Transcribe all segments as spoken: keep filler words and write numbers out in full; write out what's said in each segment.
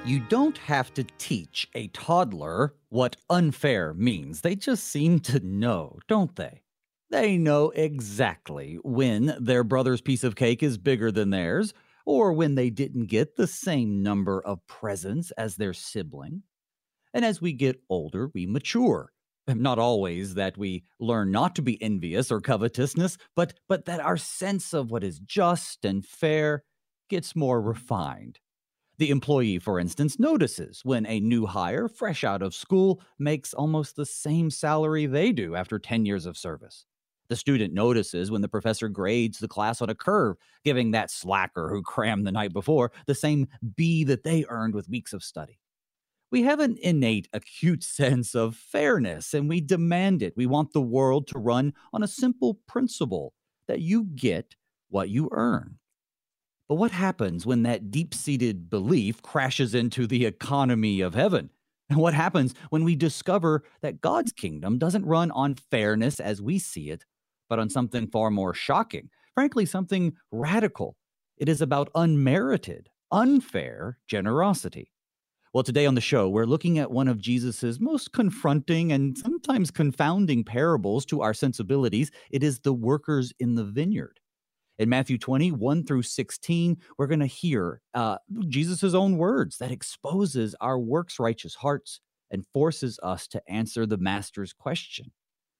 You don't have to teach a toddler what unfair means. They just seem to know, don't they? They know exactly when their brother's piece of cake is bigger than theirs, or when they didn't get the same number of presents as their sibling. And as we get older, we mature. Not always that we learn not to be envious or covetousness, but, but that our sense of what is just and fair gets more refined. The employee, for instance, notices when a new hire, fresh out of school, makes almost the same salary they do after ten years of service. The student notices when the professor grades the class on a curve, giving that slacker who crammed the night before the same B that they earned with weeks of study. We have an innate, acute sense of fairness, and we demand it. We want the world to run on a simple principle that you get what you earn. But what happens when that deep-seated belief crashes into the economy of heaven? And what happens when we discover that God's kingdom doesn't run on fairness as we see it, but on something far more shocking, frankly, something radical? It is about unmerited, unfair generosity. Well, today on the show, we're looking at one of Jesus's most confronting and sometimes confounding parables to our sensibilities. It is the workers in the vineyard. In Matthew twenty, one through sixteen, we're going to hear uh, Jesus' own words that exposes our works-righteous hearts and forces us to answer the Master's question.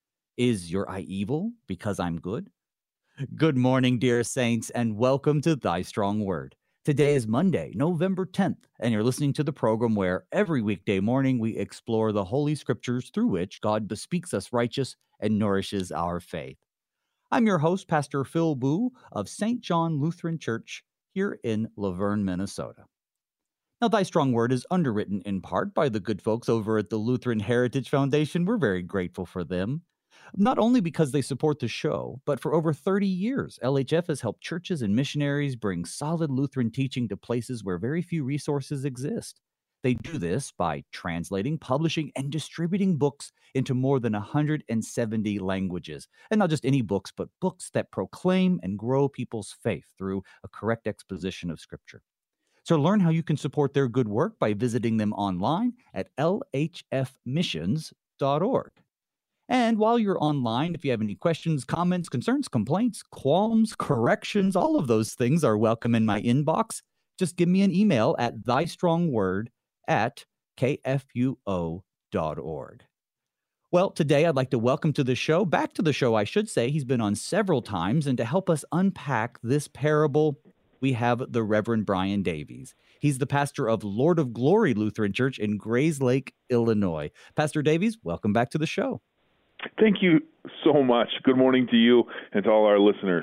Is your eye evil because I'm good? Good morning, dear saints, and welcome to Thy Strong Word. Today is Monday, November tenth, and you're listening to the program where every weekday morning we explore the Holy Scriptures through which God bespeaks us righteous and nourishes our faith. I'm your host, Pastor Phil Boo of Saint John Lutheran Church here in Laverne, Minnesota. Now, Thy Strong Word is underwritten in part by the good folks over at the Lutheran Heritage Foundation. We're very grateful for them, not only because they support the show, but for over thirty years, L H F has helped churches and missionaries bring solid Lutheran teaching to places where very few resources exist. They do this by translating, publishing, and distributing books into more than one hundred seventy languages. And not just any books, but books that proclaim and grow people's faith through a correct exposition of Scripture. So learn how you can support their good work by visiting them online at l h f missions dot org. And while you're online, if you have any questions, comments, concerns, complaints, qualms, corrections, all of those things are welcome in my inbox. Just give me an email at thystrongword at k f u o dot org. Well, today I'd like to welcome to the show, back to the show, I should say. He's been on several times, and to help us unpack this parable, we have the Reverend Brian Davies. He's the pastor of Lord of Glory Lutheran Church in Grayslake, Illinois. Pastor Davies, welcome back to the show. Thank you so much. Good morning to you and to all our listeners.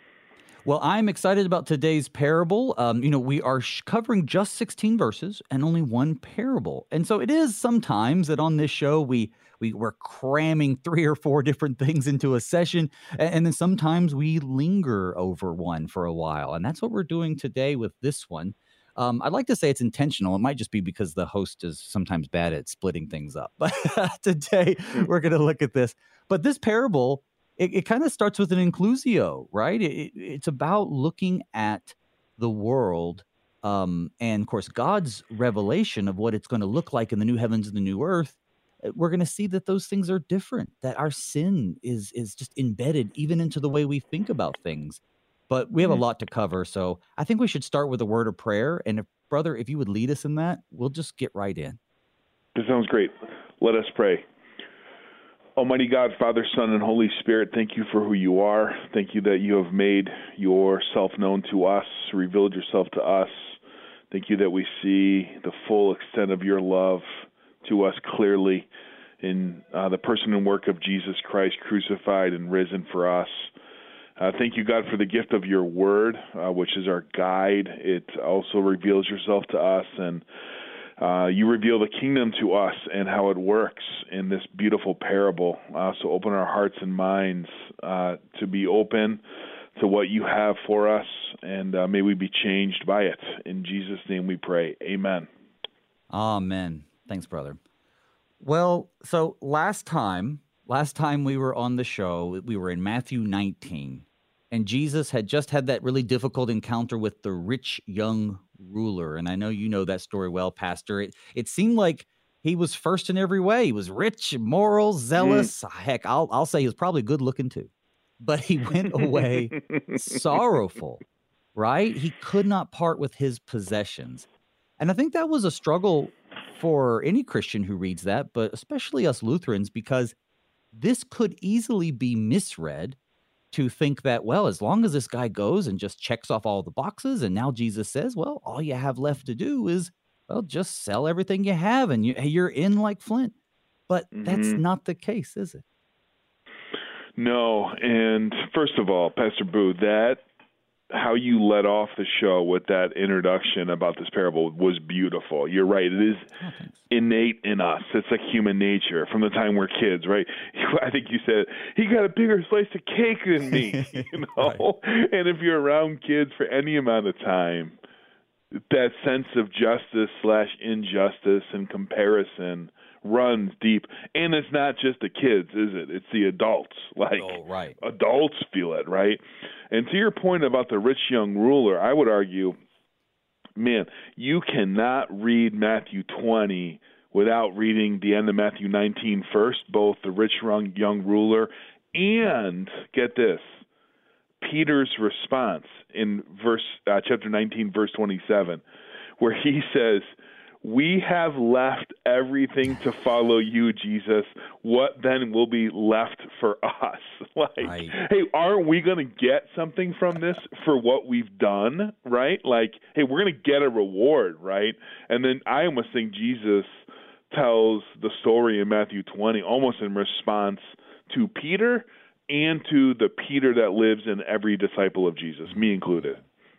Well, I'm excited about today's parable. Um, you know, we are sh- covering just sixteen verses and only one parable. And so it is sometimes that on this show, we, we, we're cramming three or four different things into a session. And, and then sometimes we linger over one for a while. And that's what we're doing today with this one. Um, I'd like to say it's intentional. It might just be because the host is sometimes bad at splitting things up. But today we're going to look at this. But this parable, it, it kind of starts with an inclusio, right? It, it, it's about looking at the world um, and, of course, God's revelation of what it's going to look like in the new heavens and the new earth. We're going to see that those things are different, that our sin is is just embedded even into the way we think about things. But we have a lot to cover, so I think we should start with a word of prayer. And, if, brother, if you would lead us in that, we'll just get right in. That sounds great. Let us pray. Almighty God, Father, Son, and Holy Spirit, thank you for who you are. Thank you that you have made yourself known to us, revealed yourself to us. Thank you that we see the full extent of your love to us clearly in uh, the person and work of Jesus Christ, crucified and risen for us. Uh, thank you, God, for the gift of your word, uh, which is our guide. It also reveals yourself to us, and uh, you reveal the kingdom to us and how it works in this beautiful parable. Uh, so open our hearts and minds uh, to be open to what you have for us, and uh, may we be changed by it. In Jesus' name we pray. Amen. Amen. Thanks, brother. Well, so last time, last time we were on the show, we were in Matthew nineteen. And Jesus had just had that really difficult encounter with the rich young ruler. And I know you know that story well, Pastor. It, it seemed like he was first in every way. He was rich, moral, zealous. Mm. Heck, I'll, I'll say he was probably good looking too. But he went away sorrowful, right? He could not part with his possessions. And I think that was a struggle for any Christian who reads that, but especially us Lutherans, because this could easily be misread to think that, well, as long as this guy goes and just checks off all the boxes, and now Jesus says, well, all you have left to do is, well, just sell everything you have and you, you're in like Flint. But mm-hmm. that's not the case, is it? No. And first of all, Pastor Boo, that how you led off the show with that introduction about this parable was beautiful. You're right. It is oh, innate in us. It's like human nature from the time we're kids, right? I think you said, he got a bigger slice of cake than me, you know? Right. And if you're around kids for any amount of time, that sense of justice slash injustice and comparison runs deep. And it's not just the kids, is it? It's the adults. Like, oh, right. adults feel it, right? And to your point about the rich young ruler, I would argue, man, you cannot read Matthew twenty without reading the end of Matthew nineteen first, both the rich young, young ruler and, get this, Peter's response in verse uh, chapter nineteen, verse twenty-seven, where he says, we have left everything to follow you, Jesus. What then will be left for us? Like, right. Hey, aren't we going to get something from this for what we've done, right? Like, hey, we're going to get a reward, right? And then I almost think Jesus tells the story in Matthew twenty almost in response to Peter and to the Peter that lives in every disciple of Jesus, me included.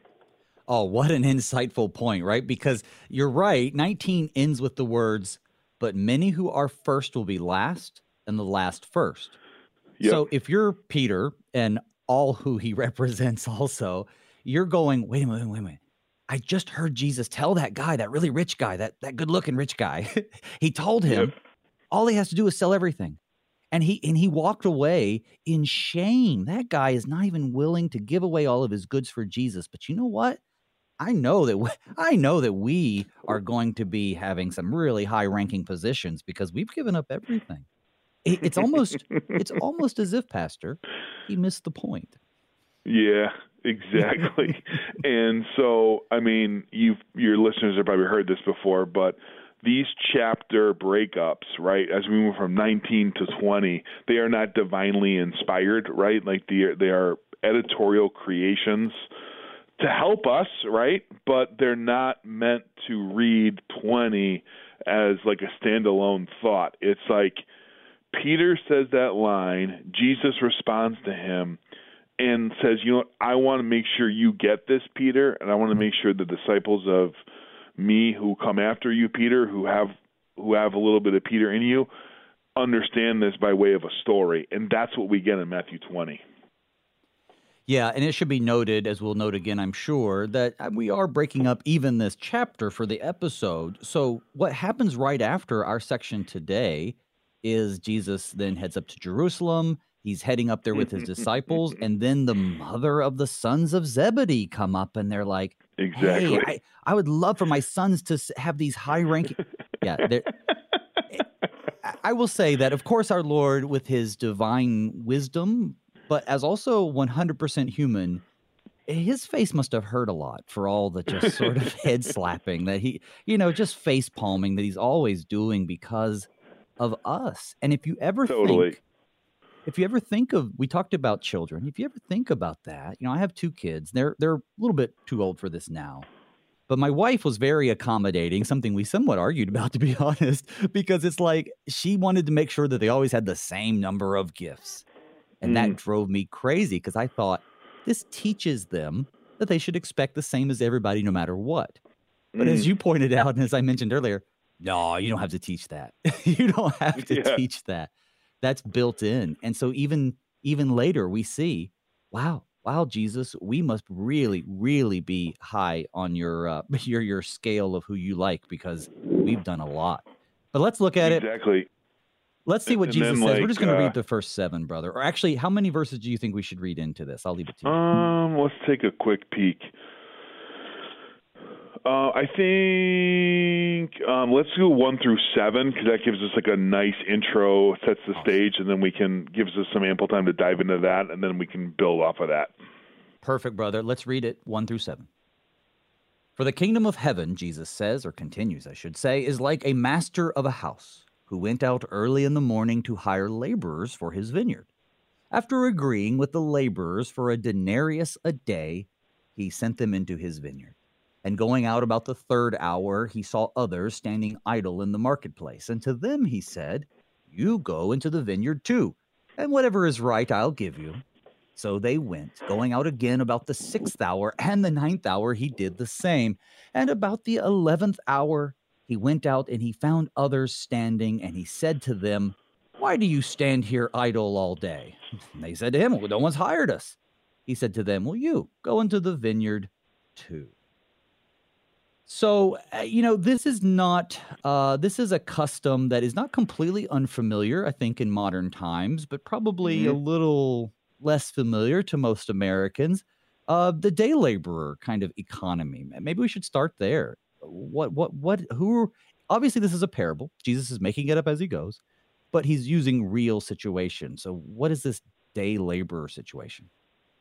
Oh, what an insightful point, right? Because you're right, nineteen ends with the words, but many who are first will be last, and the last first. Yep. So if you're Peter and all who he represents also, you're going, wait a minute, wait a minute. I just heard Jesus tell that guy, that really rich guy, that, that good-looking rich guy, he told him, yep. all he has to do is sell everything. And he and he walked away in shame. That guy is not even willing to give away all of his goods for Jesus. But you know what? I know that we, I know that we are going to be having some really high-ranking positions because we've given up everything. It, it's almost it's almost as if, Pastor, he missed the point. Yeah, exactly. And so, I mean, you your listeners have probably heard this before, but these chapter breakups, right, as we move from nineteen to twenty, they are not divinely inspired, right? Like they are, they are editorial creations to help us, right? But they're not meant to read twenty as like a standalone thought. It's like Peter says that line, Jesus responds to him and says, you know what, I want to make sure you get this, Peter, and I want to make sure the disciples of me who come after you, Peter, who have who have a little bit of Peter in you, understand this by way of a story. And that's what we get in Matthew twenty. Yeah, and it should be noted, as we'll note again, I'm sure, that we are breaking up even this chapter for the episode. So what happens right after our section today is Jesus then heads up to Jerusalem. He's heading up there with his disciples, and then the mother of the sons of Zebedee come up, and they're like, exactly. Hey, I, I would love for my sons to have these high-ranking... Yeah, I will say that, of course, our Lord, with his divine wisdom, but as also one hundred percent human, his face must have hurt a lot for all the just sort of head slapping that he, you know, just face palming that he's always doing because of us. And if you ever totally. think, if you ever think of, we talked about children. If you ever think about that, you know, I have two kids. They're they're a little bit too old for this now. But my wife was very accommodating, something we somewhat argued about, to be honest, because it's like she wanted to make sure that they always had the same number of gifts. And mm. that drove me crazy because I thought this teaches them that they should expect the same as everybody no matter what. But mm. as you pointed out, and as I mentioned earlier, no, you don't have to teach that. You don't have to yeah. teach that. That's built in. And so even even later we see, wow, wow, Jesus, we must really, really be high on your uh, your your scale of who you like because we've done a lot. But let's look at exactly. it. Let's see what And Jesus then, says. like, We're just going to uh, read the first seven, brother. Or actually, how many verses do you think we should read into this? I'll leave it to you. Um, let's take a quick peek. Uh, I think um, let's do one through seven because that gives us like a nice intro, sets the Awesome. stage, and then we can gives us some ample time to dive into that, and then we can build off of that. Perfect, brother. Let's read it one through seven. For the kingdom of heaven, Jesus says, or continues, I should say, is like a master of a house who went out early in the morning to hire laborers for his vineyard. After agreeing with the laborers for a denarius a day, he sent them into his vineyard. And going out about the third hour, he saw others standing idle in the marketplace. And to them he said, "You go into the vineyard too, and whatever is right I'll give you." So they went, going out again about the sixth hour, and the ninth hour he did the same. And about the eleventh hour he went out, and he found others standing, and he said to them, "Why do you stand here idle all day?" And they said to him, "Well, no one's hired us." He said to them, "Well, you go into the vineyard too." So, uh, you know, this is not, uh, this is a custom that is not completely unfamiliar, I think, in modern times, but probably a Mhm. little less familiar to most Americans. Uh, the day laborer kind of economy. Maybe we should start there. What, what, what, who, obviously this is a parable. Jesus is making it up as he goes, but he's using real situations. So what is this day laborer situation?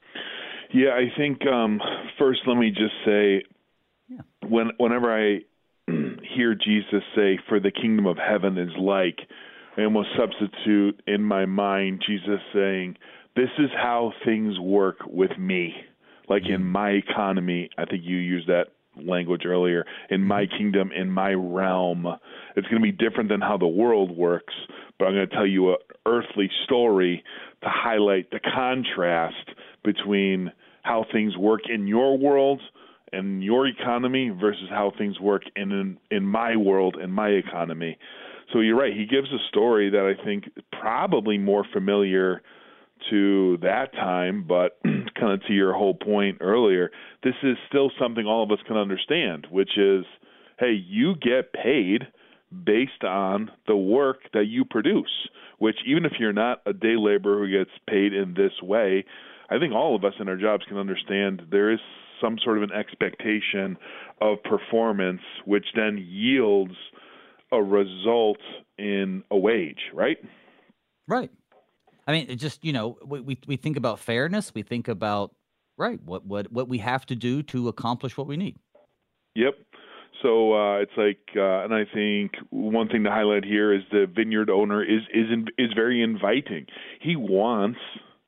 Yeah, I think um, first let me just say, Yeah. when whenever I hear Jesus say, "For the kingdom of heaven is like," I almost substitute in my mind Jesus saying, "This is how things work with me." Like in my economy, I think you used that language earlier, in my kingdom, in my realm. It's going to be different than how the world works, but I'm going to tell you an earthly story to highlight the contrast between how things work in your world and your economy versus how things work in, in in my world and my economy. So you're right. He gives a story that I think is probably more familiar to that time, but kind of to your whole point earlier, this is still something all of us can understand, which is, hey, you get paid based on the work that you produce, which even if you're not a day laborer who gets paid in this way, I think all of us in our jobs can understand there is some sort of an expectation of performance, which then yields a result in a wage, right? Right. I mean, it just, you know, we, we we think about fairness. We think about, right, what, what, what we have to do to accomplish what we need. Yep. So uh, it's like, uh, and I think one thing to highlight here is the vineyard owner is is in, is very inviting. He wants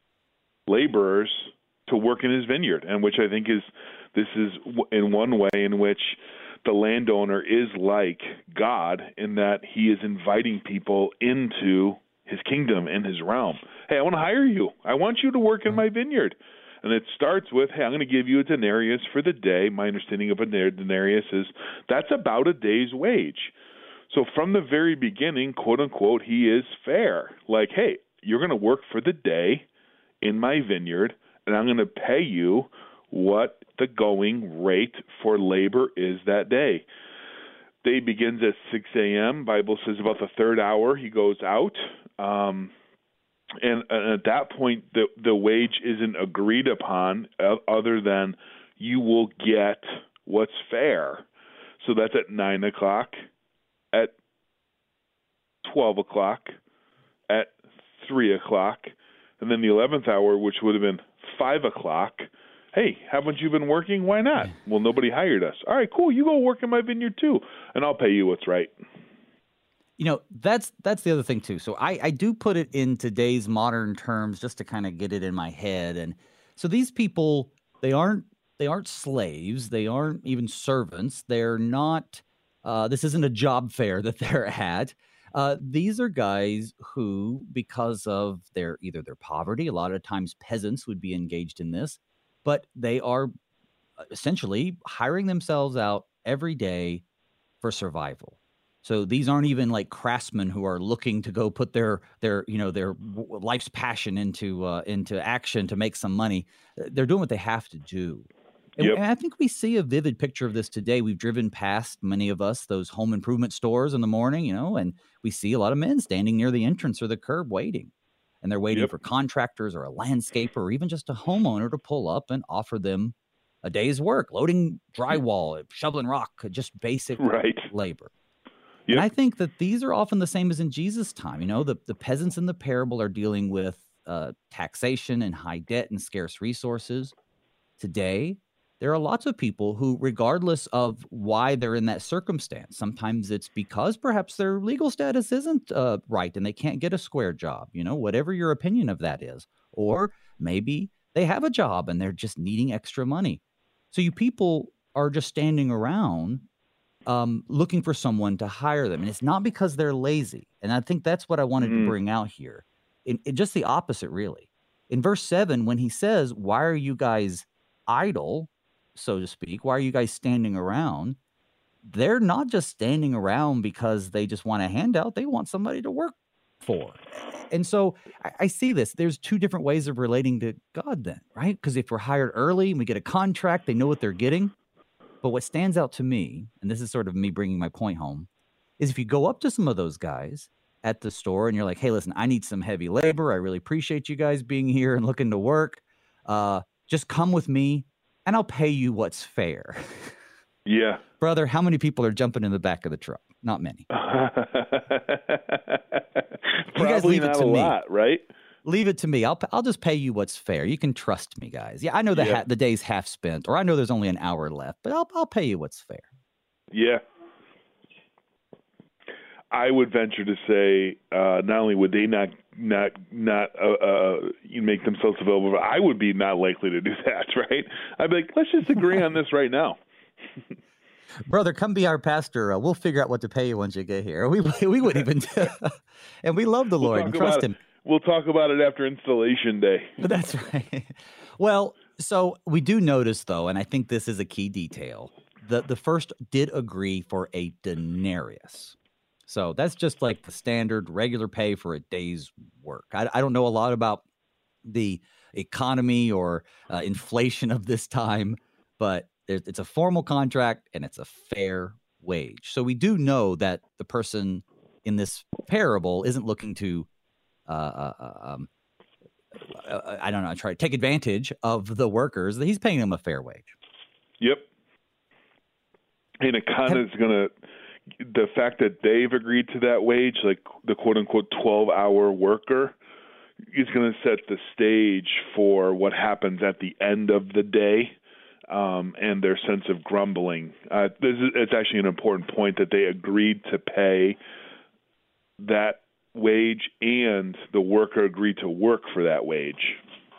laborers to work in his vineyard, and which I think is this is in one way in which the landowner is like God in that he is inviting people into his kingdom and his realm. Hey, I want to hire you. I want you to work in my vineyard. And it starts with, hey, I'm going to give you a denarius for the day. My understanding of a denarius is that's about a day's wage. So from the very beginning, quote unquote, he is fair. Like, hey, you're going to work for the day in my vineyard, and I'm going to pay you what the going rate for labor is that day. Day begins at six a.m. Bible says about the third hour he goes out. Um, and, and at that point, the, the wage isn't agreed upon uh, other than you will get what's fair. So that's at nine o'clock, at twelve o'clock, at three o'clock, and then the eleventh hour, which would have been five o'clock. Hey, haven't you been working? Why not? Well, nobody hired us. All right, cool. You go work in my vineyard too, and I'll pay you what's right. You know, that's that's the other thing too. So I, I do put it in today's modern terms just to kind of get it in my head. And so these people, they aren't they aren't slaves. They aren't even servants. They're not. Uh, this isn't a job fair that they're at. Uh, these are guys who, because of their either their poverty, a lot of times peasants would be engaged in this, but they are essentially hiring themselves out every day for survival. So these aren't even like craftsmen who are looking to go put their their you know their life's passion into uh, into action to make some money. They're doing what they have to do. And, Yep. and I think we see a vivid picture of this today. We've driven past, many of us, those home improvement stores in the morning, you know, and we see a lot of men standing near the entrance or the curb waiting. And they're waiting Yep. for contractors or a landscaper or even just a homeowner to pull up and offer them a day's work, loading drywall, shoveling rock, just basic Right. labor. Yep. And I think that these are often the same as in Jesus' time. You know, the, the peasants in the parable are dealing with uh, taxation and high debt and scarce resources. Today, there are lots of people who, regardless of why they're in that circumstance, sometimes it's because perhaps their legal status isn't uh, right and they can't get a square job, you know, whatever your opinion of that is. Or maybe they have a job and they're just needing extra money. So you people are just standing around um, looking for someone to hire them. And it's not because they're lazy. And I think that's what I wanted Mm-hmm. to bring out here. In, in just the opposite, really. In verse seven, when he says, why are you guys idle, so to speak? Why are you guys standing around? They're not just standing around because they just want a handout. They want somebody to work for. And so I, I see this. There's two different ways of relating to God then, right? Because if we're hired early and we get a contract, they know what they're getting. But what stands out to me, and this is sort of me bringing my point home, is if you go up to some of those guys at the store and you're like, hey, listen, I need some heavy labor. I really appreciate you guys being here and looking to work. Uh, just come with me and I'll pay you what's fair. Yeah. Brother, how many people are jumping in the back of the truck? Not many. Probably leave it not to a me. lot, right? Leave it to me. I'll I'll just pay you what's fair. You can trust me, guys. Yeah, I know the Yeah. ha- the day's half spent, or I know there's only an hour left, but I'll I'll pay you what's fair. Yeah. I would venture to say, uh, not only would they not not not uh, uh, you make themselves available, but I would be not likely to do that, right? I'd be like, let's just agree on this right now. Brother, come be our pastor. Uh, we'll figure out what to pay you once you get here. We we wouldn't even, and we love the We'll Lord talk and trust about it. Him. We'll talk about it after installation day. That's right. Well, so we do notice, though, and I think this is a key detail, that the first did agree for a denarius. So that's just like the standard regular pay for a day's work. I, I don't know a lot about the economy or uh, inflation of this time, but there's, it's a formal contract and it's a fair wage. So we do know that the person in this parable isn't looking to Uh, uh, um, uh, I don't know, try to take advantage of the workers. He's paying them a fair wage. Yep. And it kind of is going to, the fact that they've agreed to that wage, like the quote unquote twelve hour worker, is going to set the stage for what happens at the end of the day um, and their sense of grumbling. Uh, this is, it's actually an important point that they agreed to pay that wage and the worker agreed to work for that wage.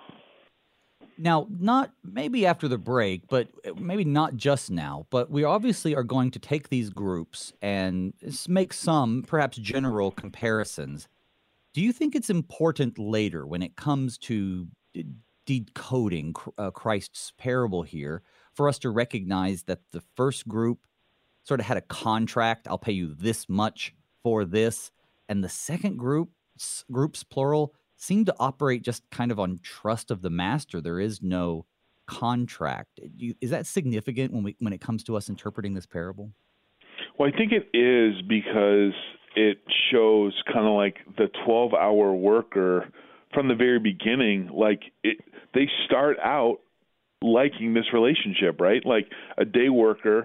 Now, not maybe after the break, but maybe not just now, but we obviously are going to take these groups and make some perhaps general comparisons. Do you think it's important later when it comes to de- decoding uh, Christ's parable here for us to recognize that the first group sort of had a contract, I'll pay you this much for this, and the second group, groups plural, seem to operate just kind of on trust of the master? There is no contract. You, is that significant when we when it comes to us interpreting this parable? Well, I think it is because it shows kind of like the twelve hour worker from the very beginning. Like it, they start out liking this relationship, right? Like a day worker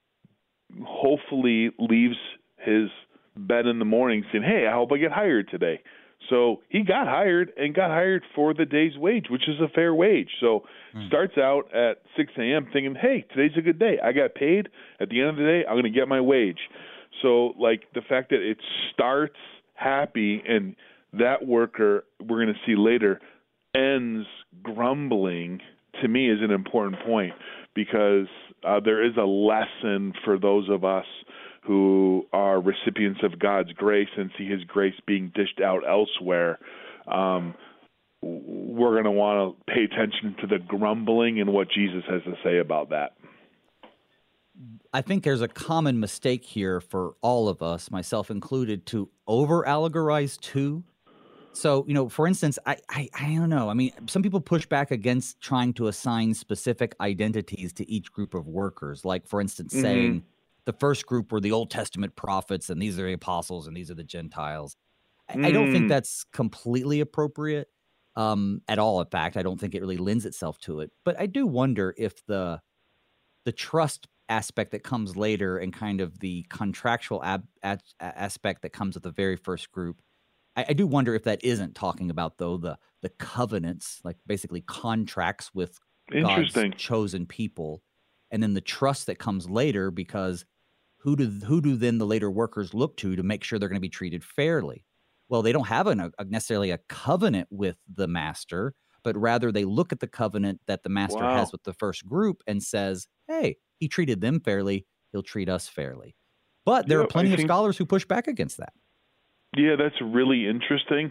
hopefully leaves his bed in the morning saying, hey, I hope I get hired today. So he got hired and got hired for the day's wage, which is a fair wage. So mm. starts out at six a.m. thinking, hey, today's a good day. I got paid. At the end of the day, I'm going to get my wage. So, like, the fact that it starts happy and that worker, we're going to see later, ends grumbling, to me is an important point because uh, there is a lesson for those of us who are recipients of God's grace and see his grace being dished out elsewhere. Um, we're going to want to pay attention to the grumbling and what Jesus has to say about that. I think there's a common mistake here for all of us, myself included, to over-allegorize two. So, you know, for instance, I, I I don't know. I mean, some people push back against trying to assign specific identities to each group of workers. Like, for instance, Mm-hmm. saying the first group were the Old Testament prophets, and these are the apostles, and these are the Gentiles. I, I don't think Mm. that's completely appropriate um, at all. In fact, I don't think it really lends itself to it. But I do wonder if the the trust aspect that comes later and kind of the contractual ab- a- aspect that comes with the very first group. I, I do wonder if that isn't talking about, though, the the covenants, like basically contracts with God's Interesting. chosen people, and then the trust that comes later, because who do who do then the later workers look to to make sure they're going to be treated fairly? Well, they don't have an, a, necessarily a covenant with the master, but rather they look at the covenant that the master has Wow. with the first group and says, "Hey, he treated them fairly; he'll treat us fairly." But there are Yeah, I plenty of think. scholars who push back against that. Yeah, that's really interesting.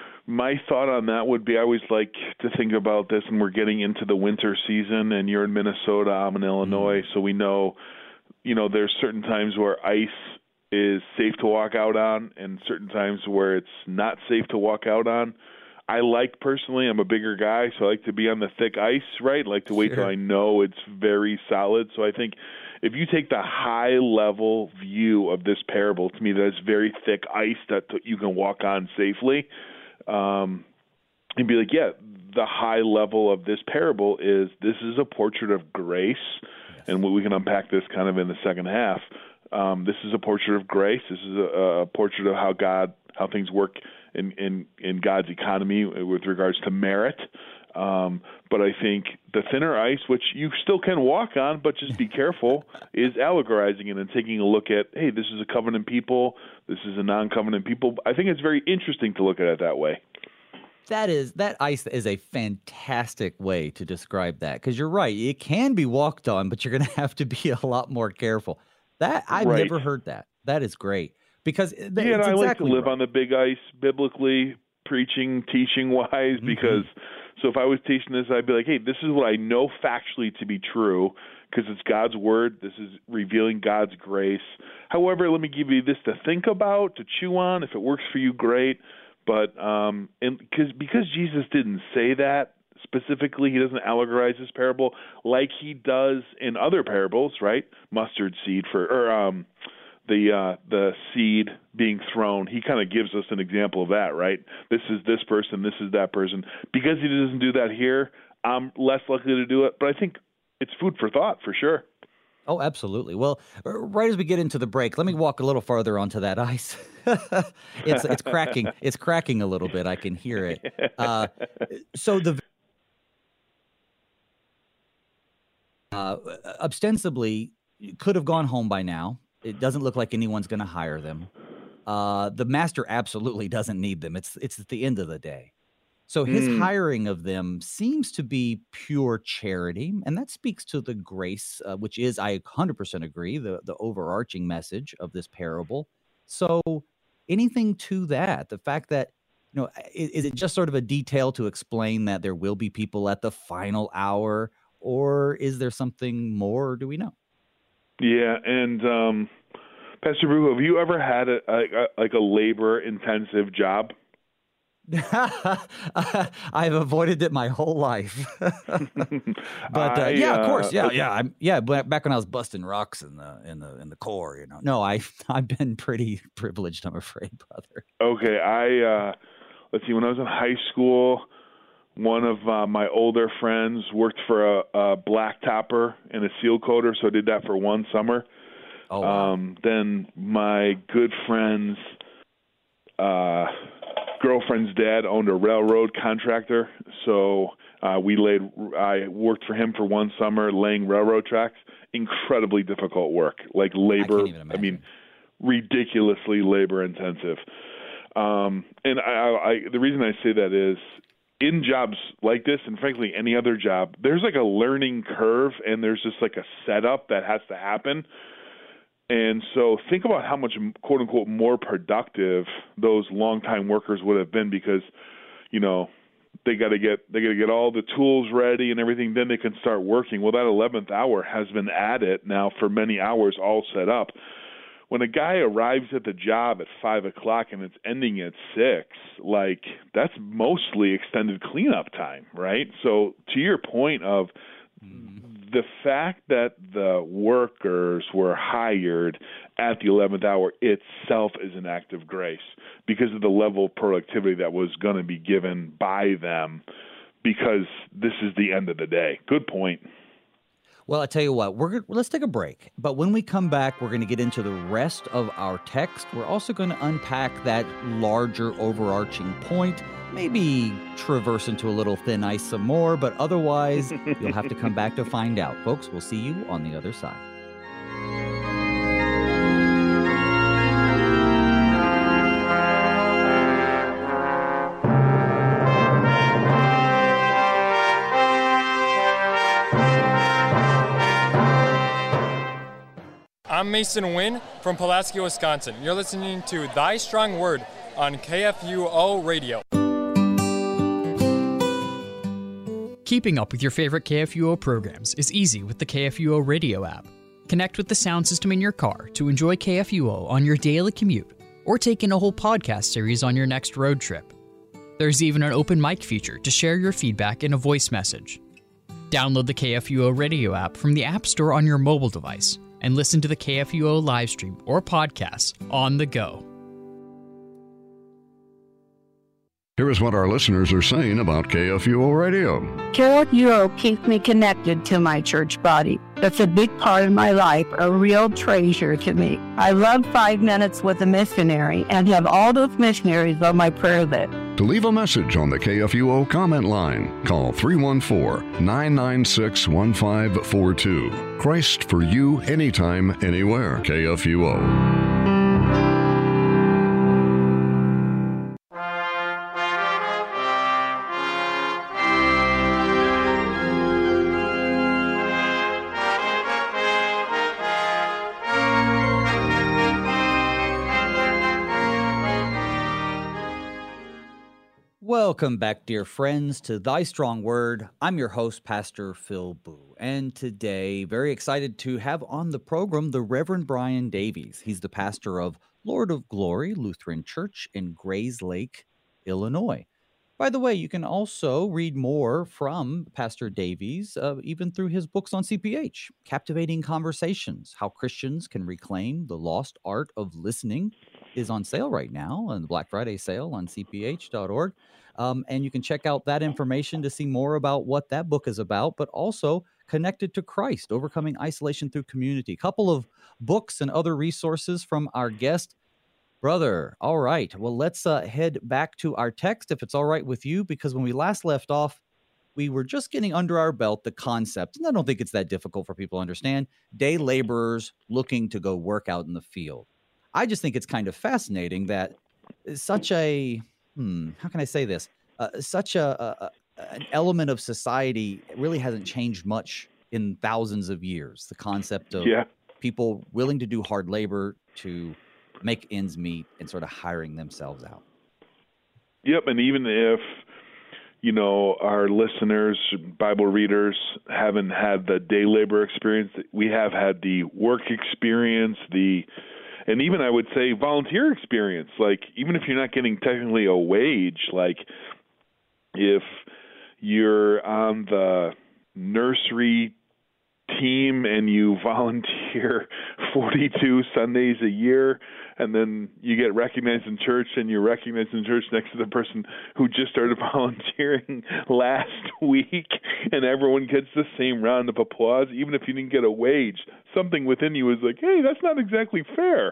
My thought on that would be I always like to think about this, and we're getting into the winter season, and you're in Minnesota, I'm in Illinois, Mm. so we know, you know, there's certain times where ice is safe to walk out on, and certain times where it's not safe to walk out on. I like personally, I'm a bigger guy, so I like to be on the thick ice, right? I like to wait till Sure. I know it's very solid. So I think if you take the high level view of this parable, to me, that is very thick ice that you can walk on safely. Um, and be like, yeah, the high level of this parable is this is a portrait of grace, Yes. and we can unpack this kind of in the second half. Um, this is a portrait of grace. This is a, a portrait of how God, how things work in, in, in God's economy with regards to merit. Um, but I think the thinner ice, which you still can walk on, but just be careful, is allegorizing it and taking a look at, hey, this is a covenant people, this is a non-covenant people. I think it's very interesting to look at it that way. That is that ice is a fantastic way to describe that, because you're right. It can be walked on, but you're going to have to be a lot more careful. That I've Right. never heard that. That is great, because th- Yeah, and it's I like to exactly live right. on the big ice biblically, preaching, teaching wise, Mhm. because so if I was teaching this, I'd be like, hey, this is what I know factually to be true because it's God's word. This is revealing God's grace. However, let me give you this to think about, to chew on. If it works for you, great. But um, and because because Jesus didn't say that specifically, he doesn't allegorize this parable like he does in other parables, right? Mustard seed for or um, the uh, the seed being thrown. He kind of gives us an example of that, right? This is this person, this is that person. Because he doesn't do that here, I'm less likely to do it. But I think it's food for thought for sure. Oh, absolutely. Well, uh, right as we get into the break, let me walk a little farther onto that ice. it's it's cracking. It's cracking a little bit. I can hear it. Uh, so the uh, ostensibly could have gone home by now. It doesn't look like anyone's going to hire them. Uh, the master absolutely doesn't need them. It's it's at the end of the day. So his Mm, hiring of them seems to be pure charity, and that speaks to the grace, uh, which is, I one hundred percent agree, the the overarching message of this parable. So anything to that, the fact that, you know, i- is it just sort of a detail to explain that there will be people at the final hour, or is there something more? Do we know? yeah, and um, Pastor Brew, have you ever had a, a, a like a labor intensive job? I've avoided it my whole life. But uh, I yeah, of course, yeah, uh, yeah, I'm yeah. But back when I was busting rocks in the in the in the core, you know. No, I I've been pretty privileged, I'm afraid, brother. okay. I uh, let's see. When I was in high school, one of uh, my older friends worked for a, a blacktopper and a seal coater, so I did that for one summer. Oh wow. Um, then my good friend's uh, girlfriend's dad owned a railroad contractor, so uh, we laid. I worked for him for one summer laying railroad tracks. Incredibly difficult work, like I labor. can't even I mean, imagine. ridiculously labor intensive. Um, and I, I, the reason I say that is in jobs like this, and frankly any other job, there's like a learning curve, and there's just like a setup that has to happen. And so think about how much quote unquote more productive those longtime workers would have been because, you know, they got to get they got to get all the tools ready and everything. Then they can start working. Well, that eleventh hour has been added now for many hours, all set up. when a guy arrives at the job at five o'clock and it's ending at six, like that's mostly extended cleanup time, right? So to your point of the fact that the workers were hired at the eleventh hour itself is an act of grace because of the level of productivity that was going to be given by them, because this is the end of the day. Good point. Well, I tell you what, we're let's take a break. But when we come back, we're going to get into the rest of our text. We're also going to unpack that larger overarching point, maybe traverse into a little thin ice some more, but otherwise, you'll have to come back to find out. Folks, we'll see you on the other side. I'm Mason Wynn from Pulaski, Wisconsin. You're listening to Thy Strong Word on K F U O Radio. Keeping up with your favorite K F U O programs is easy with the K F U O Radio app. Connect with the sound system in your car to enjoy K F U O on your daily commute, or take in a whole podcast series on your next road trip. There's even an open mic feature to share your feedback in a voice message. Download the K F U O Radio app from the App Store on your mobile device and listen to the K F U O live stream or podcasts on the go. Here is what our listeners are saying about K F U O Radio. K F U O keeps me connected to my church body. That's a big part of my life, a real treasure to me. I love Five Minutes with a Missionary and have all those missionaries on my prayer list. To leave a message on the K F U O comment line, call three one four, nine nine six, one five four two. Christ for you, anytime, anywhere. K F U O. Welcome back, dear friends, to Thy Strong Word. I'm your host, Pastor Phil Boo, and today, very excited to have on the program the Reverend Brian Davies. He's the pastor of Lord of Glory Lutheran Church in Grayslake, Illinois. By the way, you can also read more from Pastor Davies, uh, even through his books on C P H, Captivating Conversations, How Christians Can Reclaim the Lost Art of Listening, is on sale right now on the Black Friday sale on C P H dot org. Um, and you can check out that information to see more about what that book is about, but also Connected to Christ, Overcoming Isolation Through Community. A couple of books and other resources from our guest. Brother, all right. Well, let's uh, head back to our text, if it's all right with you, because when we last left off, we were just getting under our belt the concept, and I don't think it's that difficult for people to understand, day laborers looking to go work out in the field. I just think it's kind of fascinating that such a, hmm, how can I say this? Uh, such a, a, a an element of society really hasn't changed much in thousands of years. The concept of yeah. people willing to do hard labor to make ends meet and sort of hiring themselves out. Yep, and even if, you know, our listeners, Bible readers, haven't had the day labor experience, we have had the work experience, the and even I would say volunteer experience. Like, even if you're not getting technically a wage, like if you're on the nursery team and you volunteer forty-two Sundays a year, and then you get recognized in church, and you're recognized in church next to the person who just started volunteering last week, and everyone gets the same round of applause, even if you didn't get a wage. Something within you is like, hey, that's not exactly fair.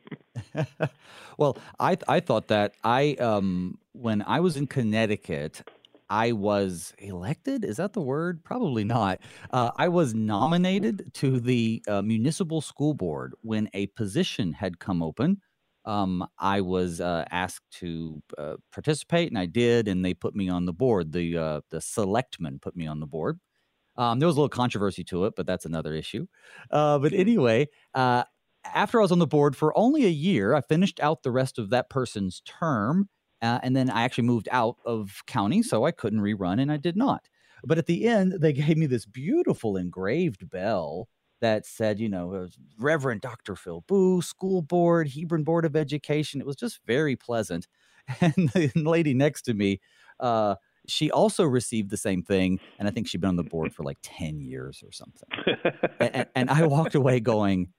Well, I I thought that I um when I was in Connecticut, I was elected. Is that the word? Probably not. Uh, I was nominated to the uh, municipal school board when a position had come open. Um, I was uh, asked to uh, participate, and I did, and they put me on the board. The uh, the selectmen put me on the board. Um, there was a little controversy to it, but that's another issue. Uh, but anyway, uh, after I was on the board for only a year, I finished out the rest of that person's term. Uh, and then I actually moved out of county, so I couldn't rerun, and I did not. But at the end, they gave me this beautiful engraved bell that said, you know, it was Reverend Doctor Phil Boo, school board, Hebron Board of Education. It was just very pleasant. And the lady next to me, uh, she also received the same thing. And I think she'd been on the board for like ten years or something. and, and I walked away going,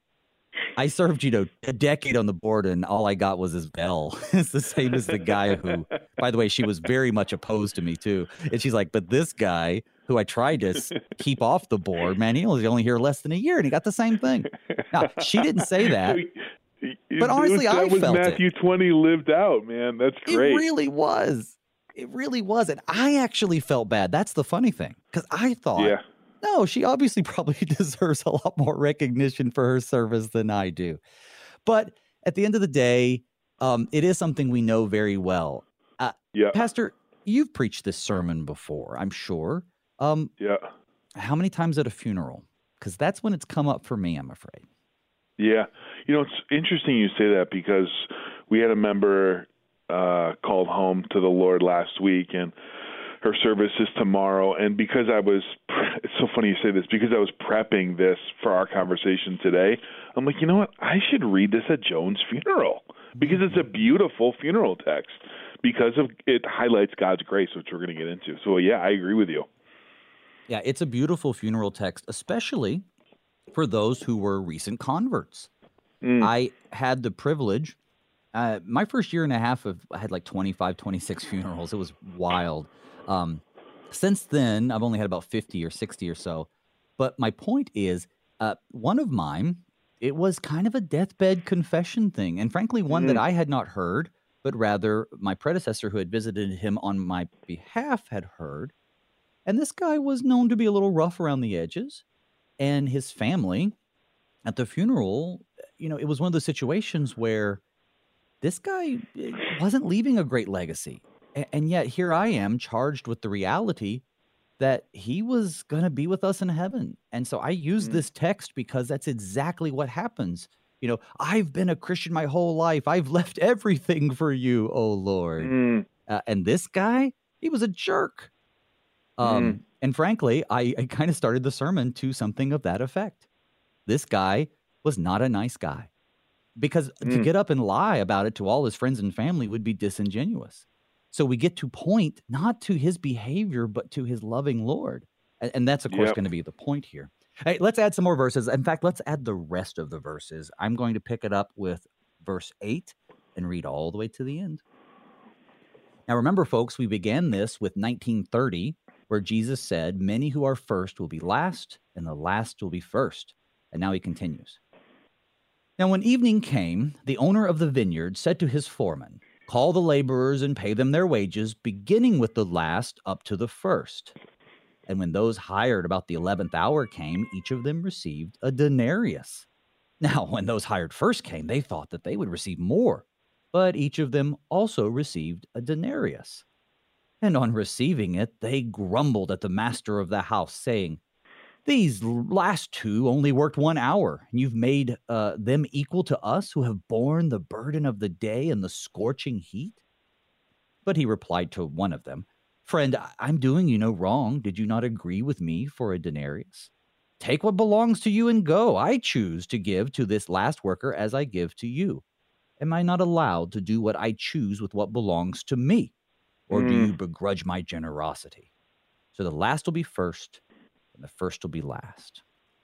I served, you know, a decade on the board, and all I got was his bell. It's the same as the guy who, by the way, she was very much opposed to me too. And she's like, but this guy who I tried to keep off the board, man, he was only here less than a year, and he got the same thing. Now, she didn't say that, but honestly, was, I was felt Matthew it. twenty lived out, man. That's great. It really was. It really was. And I actually felt bad. That's the funny thing, because I thought, yeah. no, she obviously probably deserves a lot more recognition for her service than I do. But at the end of the day, um, it is something we know very well. Uh, yeah. Pastor, you've preached this sermon before, I'm sure. Um, yeah. How many times at a funeral? Because that's when it's come up for me, I'm afraid. Yeah. You know, it's interesting you say that, because we had a member uh, called home to the Lord last week, and her service is tomorrow. And because I was, it's so funny you say this, because I was prepping this for our conversation today, I'm like, you know what? I should read this at Joan's funeral, because it's a beautiful funeral text, because of it highlights God's grace, which we're going to get into. So yeah, I agree with you. Yeah, it's a beautiful funeral text, especially for those who were recent converts. Mm. I had the privilege, uh, my first year and a half of, I had like twenty-five, twenty-six funerals. It was wild. Um, since then, I've only had about fifty or sixty or so. But my point is, uh, one of mine, it was kind of a deathbed confession thing. And frankly, one mm. that I had not heard, but rather my predecessor who had visited him on my behalf had heard. And this guy was known to be a little rough around the edges. And his family at the funeral, you know, it was one of those situations where this guy wasn't leaving a great legacy. And yet here I am charged with the reality that he was going to be with us in heaven. And so I use mm. this text because that's exactly what happens. You know, I've been a Christian my whole life. I've left everything for you, oh Lord. Mm. Uh, and this guy, he was a jerk. Um, mm. And frankly, I, I kind of started the sermon to something of that effect. This guy was not a nice guy, because mm. to get up and lie about it to all his friends and family would be disingenuous. So we get to point not to his behavior, but to his loving Lord. And, and that's, of course, yep. going to be the point here. Hey, let's add some more verses. In fact, let's add the rest of the verses. I'm going to pick it up with verse eight and read all the way to the end. Now, remember, folks, we began this with nineteen thirty, where Jesus said, many who are first will be last, and the last will be first. And now he continues. Now, when evening came, the owner of the vineyard said to his foreman, call the laborers and pay them their wages, beginning with the last up to the first. And when those hired about the eleventh hour came, each of them received a denarius. Now, when those hired first came, they thought that they would receive more, but each of them also received a denarius. And on receiving it, they grumbled at the master of the house, saying, these last two only worked one hour, and you've made uh, them equal to us who have borne the burden of the day and the scorching heat? But he replied to one of them, friend, I'm doing you no wrong. Did you not agree with me for a denarius? Take what belongs to you and go. I choose to give to this last worker as I give to you. Am I not allowed to do what I choose with what belongs to me? Or mm. do you begrudge my generosity? So the last will be first, and the first will be last.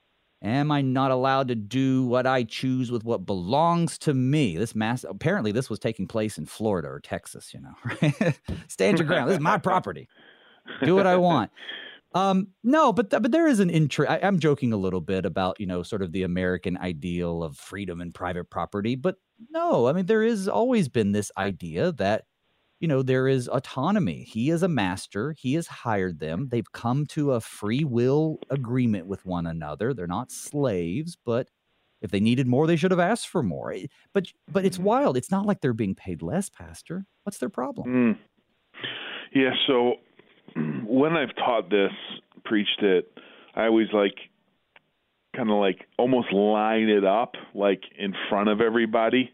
Am I not allowed to do what I choose with what belongs to me? This mass, apparently this was taking place in Florida or Texas, you know, right? Stand your ground. This is my property. Do what I want. Um, no, but th- but there is an interest. I'm joking a little bit about, you know, sort of the American ideal of freedom and private property. But no, I mean, there has always been this idea that, you know, there is autonomy. He is a master. He has hired them. They've come to a free will agreement with one another. They're not slaves, but if they needed more, they should have asked for more. But but it's wild. It's not like they're being paid less, Pastor. What's their problem? Mm. Yeah, so when I've taught this, preached it, I always like kind of like almost line it up like in front of everybody.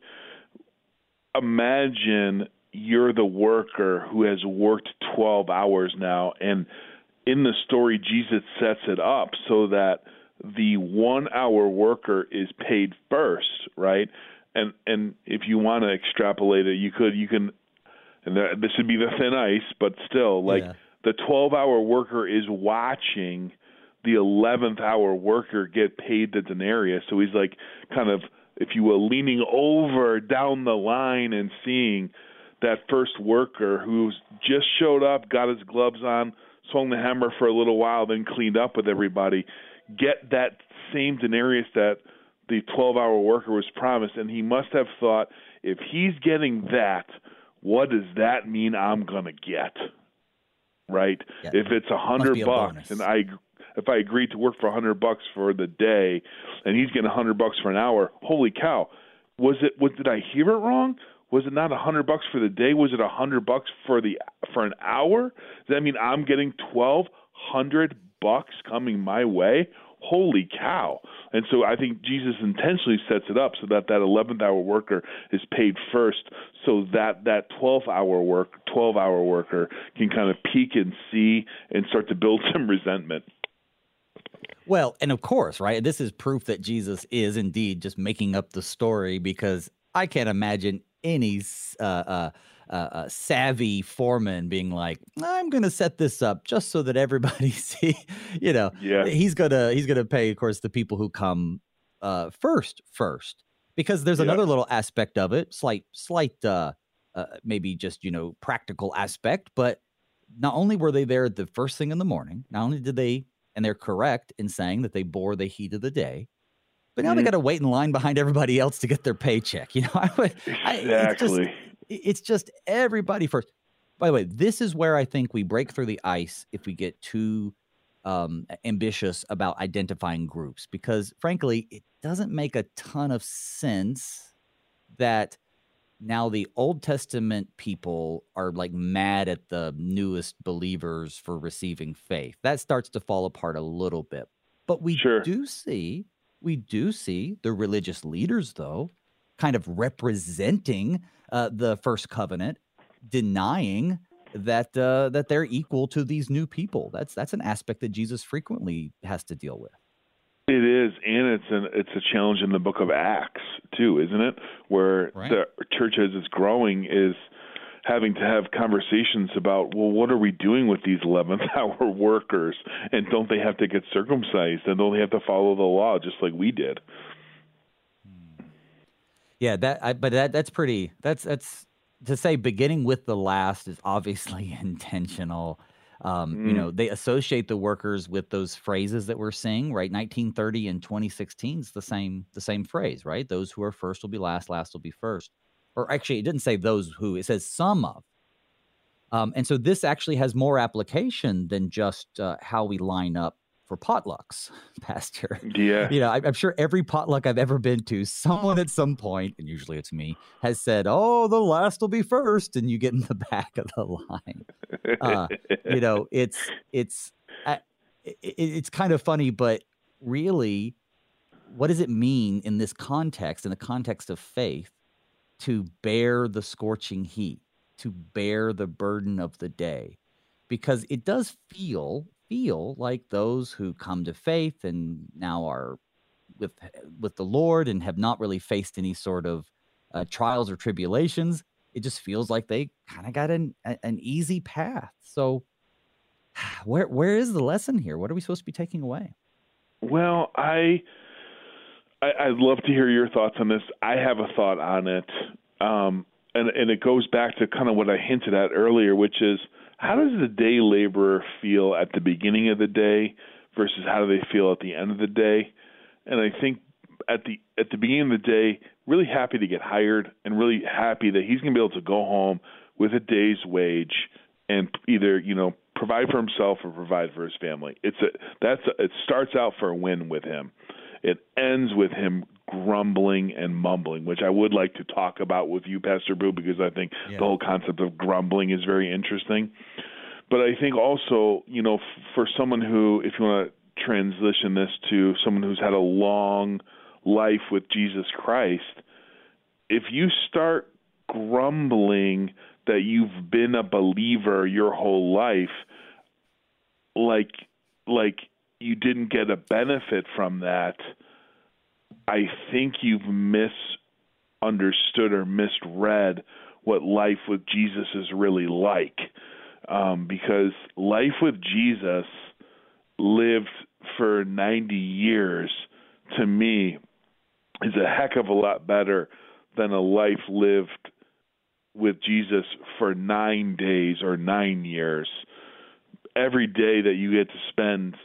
Imagine you're the worker who has worked twelve hours now, and in the story, Jesus sets it up so that the one-hour worker is paid first, right? And and if you want to extrapolate it, you could you can, and that, this would be the thin ice, but still, like yeah. the twelve-hour worker is watching the eleventh hour worker get paid the denarius. So he's like kind of, if you will, leaning over down the line and seeing that first worker who's just showed up, got his gloves on, swung the hammer for a little while, then cleaned up with everybody, get that same denarius that the twelve-hour worker was promised. And he must have thought, if he's getting that, what does that mean I'm going to get? Right? Yeah. If it's a hundred bucks bonus. and I If I agreed to work for a hundred bucks for the day, and he's getting a hundred bucks for an hour, holy cow! Was it? Was did I hear it wrong? Was it not a hundred bucks for the day? Was it a hundred bucks for the for an hour? Does that mean I'm getting twelve hundred bucks coming my way? Holy cow! And so I think Jesus intentionally sets it up so that that eleventh hour worker is paid first, so that that twelve hour work twelve hour worker can kind of peek and see and start to build some resentment. Well, and of course, right, this is proof that Jesus is indeed just making up the story, because I can't imagine any uh, uh, uh, uh, savvy foreman being like, I'm going to set this up just so that everybody see, you know, yeah. he's going to he's going to pay, of course, the people who come uh, first, first, because there's yeah. another little aspect of it, slight, slight, uh, uh, maybe just, you know, practical aspect. But not only were they there the first thing in the morning, not only did they, and they're correct in saying that they bore the heat of the day, but now mm-hmm. they got to wait in line behind everybody else to get their paycheck. You know, I would, I, exactly. It's just, it's just everybody first. By the way, this is where I think we break through the ice if we get too um, ambitious about identifying groups, because frankly, it doesn't make a ton of sense that now the Old Testament people are like mad at the newest believers for receiving faith. That starts to fall apart a little bit. But we sure. do see, we do see the religious leaders, though, kind of representing uh, the first covenant, denying that uh, that they're equal to these new people. That's that's an aspect that Jesus frequently has to deal with. It is, and it's an it's a challenge in the book of Acts too, isn't it? Where right. the church, as it's growing, is having to have conversations about, well, what are we doing with these eleventh hour workers? And don't they have to get circumcised? And don't they have to follow the law just like we did? Yeah, that. I, but that that's pretty. That's that's to say. Beginning with the last is obviously intentional. Um, mm. You know, they associate the workers with those phrases that we're seeing, right? nineteen thirty and twenty sixteen is the same, the same phrase, right? Those who are first will be last, last will be first. Or actually, it didn't say those who, it says some of. Um, and so this actually has more application than just uh, how we line up for potlucks, Pastor. Yeah. You know, I, I'm sure every potluck I've ever been to, someone at some point, and usually it's me, has said, oh, the last will be first, and you get in the back of the line. Uh, you know, it's it's uh, it, it's kind of funny, but really, what does it mean in this context, in the context of faith, to bear the scorching heat, to bear the burden of the day? Because it does feel feel like those who come to faith and now are with with the Lord and have not really faced any sort of uh, trials or tribulations, it just feels like they kind of got an an easy path. So where where is the lesson here? What are we supposed to be taking away? Well, I, I I'd love to hear your thoughts on this. I have a thought on it, um, and and it goes back to kind of what I hinted at earlier, which is, how does the day laborer feel at the beginning of the day versus how do they feel at the end of the day? And I think at the at the beginning of the day, really happy to get hired and really happy that he's going to be able to go home with a day's wage and either, you know, provide for himself or provide for his family. It's a that's a, it starts out for a win with him. It ends with him grumbling and mumbling, which I would like to talk about with you, Pastor Boo, because I think yeah. the whole concept of grumbling is very interesting. But I think also, you know, f- for someone who, if you want to transition this to someone who's had a long life with Jesus Christ, if you start grumbling that you've been a believer your whole life, like, like you didn't get a benefit from that, I think you've misunderstood or misread what life with Jesus is really like. Um, because life with Jesus lived for ninety years, to me, is a heck of a lot better than a life lived with Jesus for nine days or nine years. Every day that you get to spend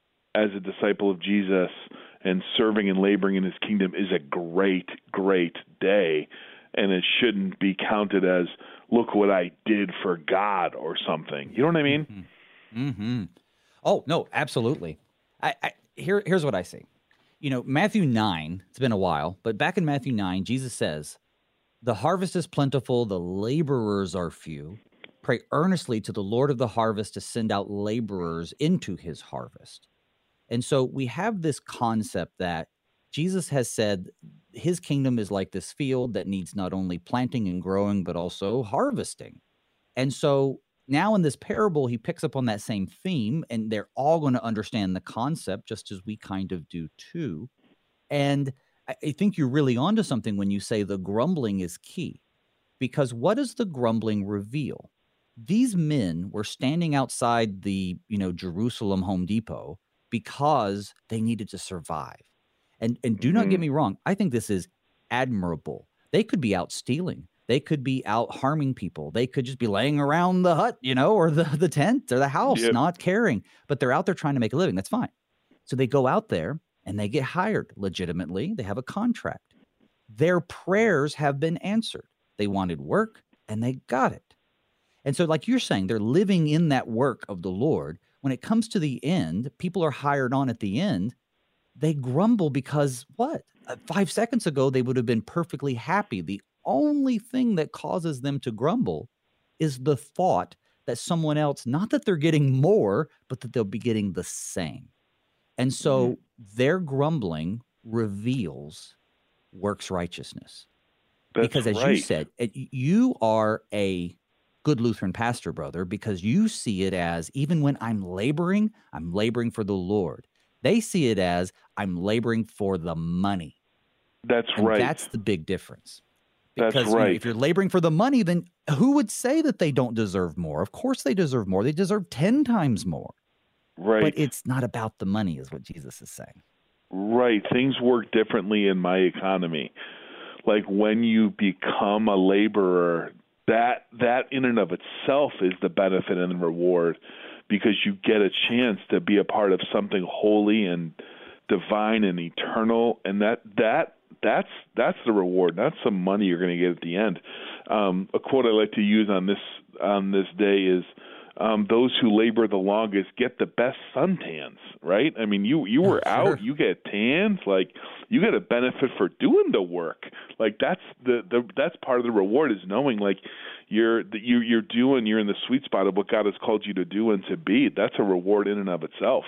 as a disciple of Jesus and serving and laboring in his kingdom is a great, great day. And it shouldn't be counted as, look what I did for God or something. You know what I mean? Mm-hmm. Mm-hmm. Oh, no, absolutely. I, I here, here's what I see. You know, Matthew nine, it's been a while, but back in Matthew nine, Jesus says, the harvest is plentiful, the laborers are few. Pray earnestly to the Lord of the harvest to send out laborers into his harvest. And so we have this concept that Jesus has said his kingdom is like this field that needs not only planting and growing, but also harvesting. And so now in this parable, he picks up on that same theme, and they're all going to understand the concept just as we kind of do too. And I think you're really onto something when you say the grumbling is key, because what does the grumbling reveal? These men were standing outside the, you know, Jerusalem Home Depot because they needed to survive. And and do mm-hmm. not get me wrong, I think this is admirable. They could be out stealing. They could be out harming people. They could just be laying around the hut, you know, or the, the tent or the house, yep. not caring. But they're out there trying to make a living. That's fine. So they go out there and they get hired legitimately. They have a contract. Their prayers have been answered. They wanted work and they got it. And so like you're saying, they're living in that work of the Lord. When it comes to the end, people are hired on at the end. They grumble because what? Five seconds ago, they would have been perfectly happy. The only thing that causes them to grumble is the thought that someone else, not that they're getting more, but that they'll be getting the same. And so mm-hmm. their grumbling reveals works righteousness. That's because as right. you said, you are a good Lutheran pastor, brother, because you see it as, even when I'm laboring, I'm laboring for the Lord. They see it as, I'm laboring for the money. That's and right. That's the big difference. Because That's you know, right. if you're laboring for the money, then who would say that they don't deserve more? Of course they deserve more. They deserve ten times more. Right. But it's not about the money, is what Jesus is saying. Right. Things work differently in my economy. Like when you become a laborer, that that in and of itself is the benefit and the reward, because you get a chance to be a part of something holy and divine and eternal, and that that that's that's the reward. That's some money you're going to get at the end. Um, a quote I like to use on this on this day is, um, "Those who labor the longest get the best suntans." Right? I mean, you you were oh, sure. out, you get tans, like you get a benefit for doing the work. Like that's the, the that's part of the reward, is knowing like you're you you're doing you're in the sweet spot of what God has called you to do and to be. That's a reward in and of itself.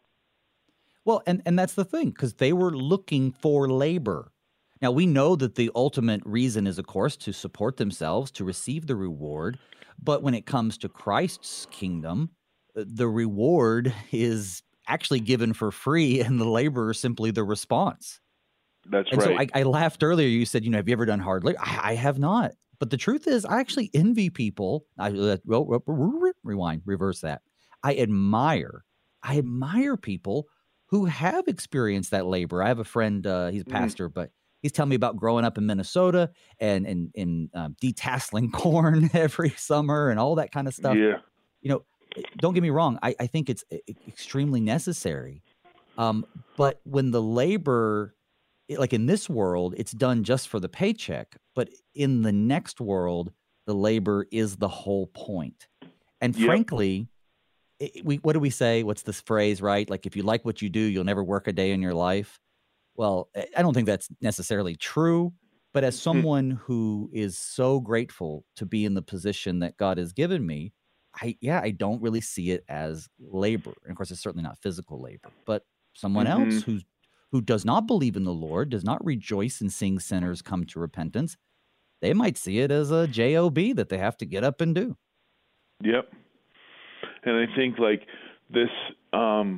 Well, and, and that's the thing, because they were looking for labor. Now, we know that the ultimate reason is, of course, to support themselves, to receive the reward. But when it comes to Christ's kingdom, the reward is actually given for free, and the labor is simply the response. That's and right. And so I, I laughed earlier. You said, you know, have you ever done hard labor? I, I have not. But the truth is, I actually envy people. I uh, rewind, reverse that. I admire, I admire people who have experienced that labor. I have a friend, uh, he's a pastor, mm. but he's telling me about growing up in Minnesota and and, and um, detasseling corn every summer and all that kind of stuff. Yeah. You know, don't get me wrong. I, I think it's extremely necessary. Um, but when the labor, like in this world, it's done just for the paycheck. But in the next world, the labor is the whole point. And yep. frankly, it, we what do we say? What's this phrase, right? Like, if you like what you do, you'll never work a day in your life. Well, I don't think that's necessarily true. But as someone who is so grateful to be in the position that God has given me, I yeah, I don't really see it as labor. And of course, it's certainly not physical labor. But someone mm-hmm. else who's who does not believe in the Lord, does not rejoice in seeing sinners come to repentance, they might see it as a job that they have to get up and do. Yep. And I think like this um,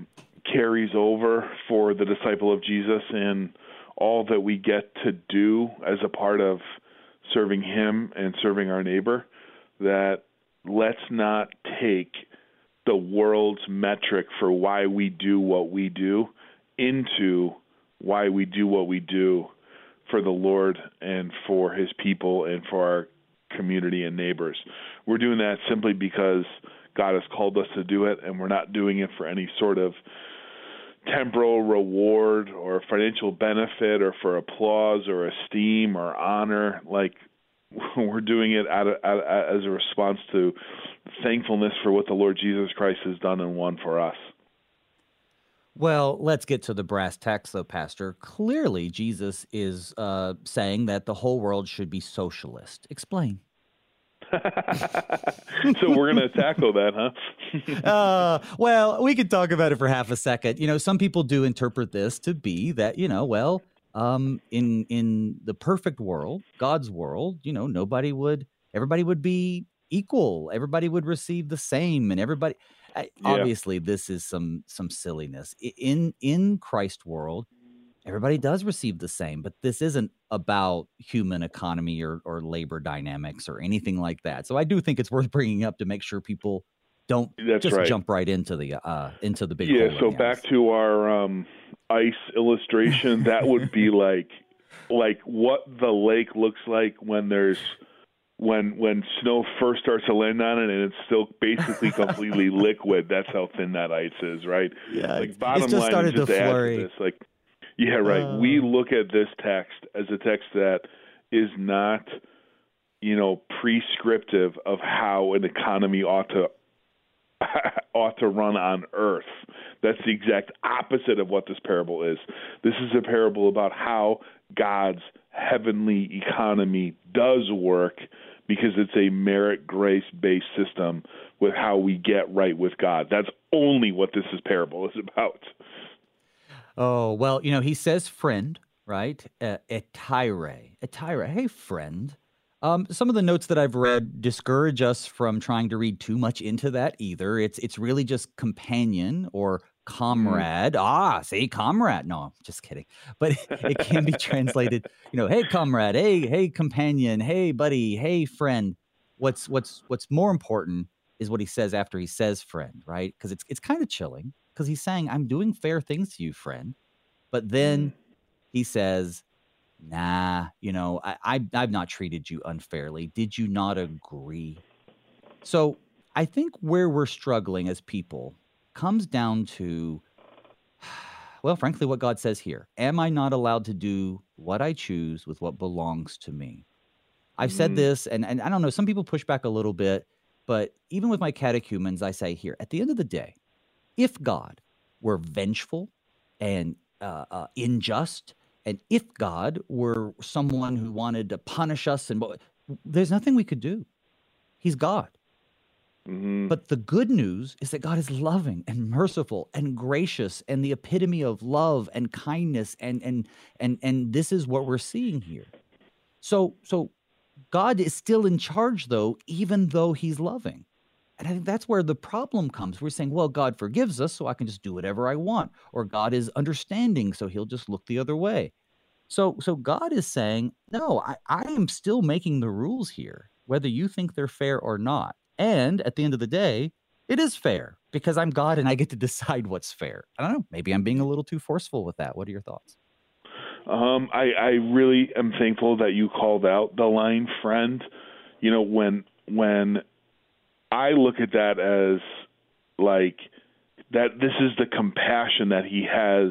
carries over for the disciple of Jesus and all that we get to do as a part of serving him and serving our neighbor, that let's not take the world's metric for why we do what we do into why we do what we do for the Lord and for his people and for our community and neighbors. We're doing that simply because God has called us to do it, and we're not doing it for any sort of temporal reward or financial benefit or for applause or esteem or honor. Like, we're doing it out of, out of, as a response to thankfulness for what the Lord Jesus Christ has done and won for us. Well, let's get to the brass tacks, though, Pastor. Clearly, Jesus is uh, saying that the whole world should be socialist. Explain. So we're going to tackle that, huh? uh, well, we could talk about it for half a second. You know, some people do interpret this to be that, you know, well, um, in in the perfect world, God's world, you know, nobody would, everybody would be equal. Everybody would receive the same, and everybody. I, Yeah. Obviously, this is some some silliness. I- In in Christ's world, everybody does receive the same, but this isn't about human economy or, or labor dynamics or anything like that. So I do think it's worth bringing up to make sure people don't That's just right. jump right into the uh, into the big Yeah, hole so in the back ice. to our um, ice illustration, that would be like like what the lake looks like when there's when when snow first starts to land on it and it's still basically completely liquid. That's how thin that ice is, right? Yeah, Like it's- bottom it's just line started is just to to add to flurry. this, like yeah, right. Uh. we look at this text as a text that is not, you know, prescriptive of how an economy ought to ought to run on earth. That's the exact opposite of what this parable is. This is a parable about how God's heavenly economy does work, because it's a merit grace-based system with how we get right with God. That's only what this is parable is about. Oh, well, you know, he says friend, right? Uh, etire. Etire. Hey, friend. Um, some of the notes that I've read discourage us from trying to read too much into that either. It's it's really just companion or comrade. Mm. Ah, see, comrade. No, just kidding. But it, it can be translated, you know, hey, comrade, hey, hey, companion, hey, buddy, hey, friend. What's what's what's more important is what he says after he says friend, right? Because it's it's kind of chilling. Because he's saying, I'm doing fair things to you, friend. But then mm. he says, nah, you know, I, I, I've not treated you unfairly. Did you not agree? So I think where we're struggling as people comes down to, well, frankly, what God says here. Am I not allowed to do what I choose with what belongs to me? I've mm. said this, and, and I don't know, some people push back a little bit, but even with my catechumens, I say here, at the end of the day, if God were vengeful and uh, uh, unjust, and if God were someone who wanted to punish us, and there's nothing we could do. He's God. Mm-hmm. But the good news is that God is loving and merciful and gracious and the epitome of love and kindness, and and and and this is what we're seeing here. So so God is still in charge, though, even though he's loving. And I think that's where the problem comes. We're saying, well, God forgives us, so I can just do whatever I want. Or God is understanding, so he'll just look the other way. So so God is saying, no, I, I am still making the rules here, whether you think they're fair or not. And at the end of the day, it is fair because I'm God and I get to decide what's fair. I don't know. Maybe I'm being a little too forceful with that. What are your thoughts? Um, I, I really am thankful that you called out the line friend. You know, when when I look at that as like that this is the compassion that he has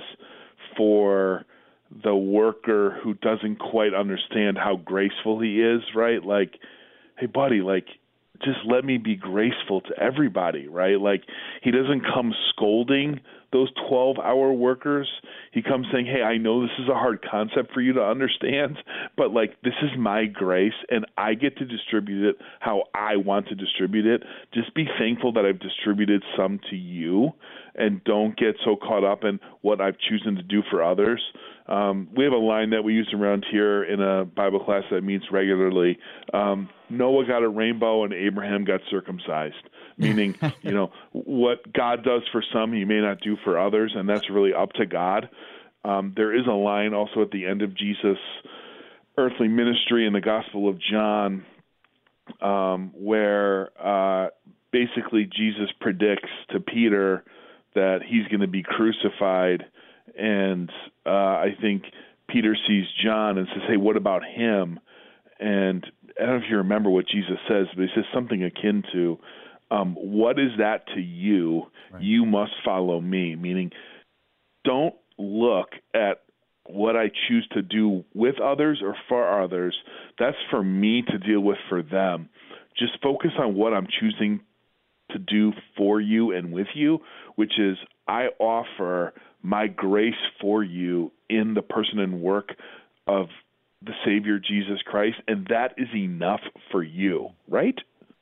for the worker who doesn't quite understand how graceful he is, right? Like, hey, buddy, like, just let me be graceful to everybody, right? Like, he doesn't come scolding those twelve-hour workers. He comes saying, hey, I know this is a hard concept for you to understand, but, like, this is my grace, and I get to distribute it how I want to distribute it. Just be thankful that I've distributed some to you, and don't get so caught up in what I've chosen to do for others. Um, we have a line that we use around here in a Bible class that meets regularly. Um, Noah got a rainbow and Abraham got circumcised. meaning, you know, what God does for some, he may not do for others, and that's really up to God. Um, there is a line also at the end of Jesus' earthly ministry in the Gospel of John um, where uh, basically Jesus predicts to Peter that he's going to be crucified, and uh, I think Peter sees John and says, hey, what about him? And I don't know if you remember what Jesus says, but he says something akin to, um, what is that to you? Right. You must follow me, meaning don't look at what I choose to do with others or for others. That's for me to deal with for them. Just focus on what I'm choosing to do for you and with you, which is I offer my grace for you in the person and work of the Savior Jesus Christ, and that is enough for you, right?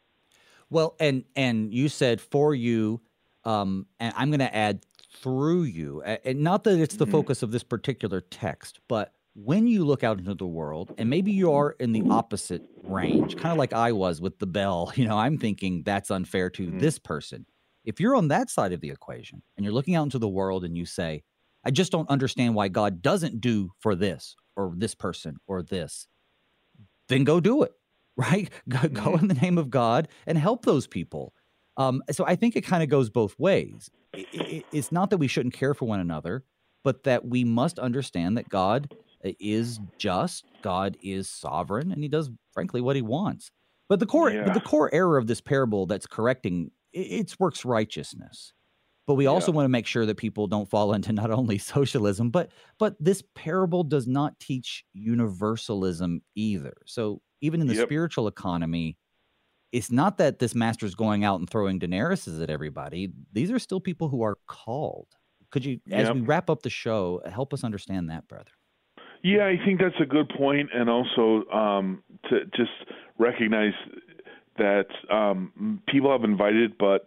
Well, and and you said for you, um, and I'm going to add through you, and not that it's the mm-hmm. focus of this particular text, but when you look out into the world, and maybe you are in the opposite range, kind of like I was with the bell, you know, I'm thinking that's unfair to mm-hmm. this person. If you're on that side of the equation and you're looking out into the world and you say, I just don't understand why God doesn't do for this or this person or this, then go do it, right? Go, mm-hmm. go in the name of God and help those people. Um, so I think it kind of goes both ways. It, it, it's not that we shouldn't care for one another, but that we must understand that God is just, God is sovereign, and he does, frankly, what he wants. But the core, yeah. but the core error of this parable that's correcting, it, it's works righteousness. But we also yeah. want to make sure that people don't fall into not only socialism, but but this parable does not teach universalism either. So even in the yep. spiritual economy, it's not that this master is going out and throwing denarises at everybody. These are still people who are called. Could you, as yep. we wrap up the show, help us understand that, brother? Yeah, I think that's a good point, and also um, to just recognize that um, people have invited, but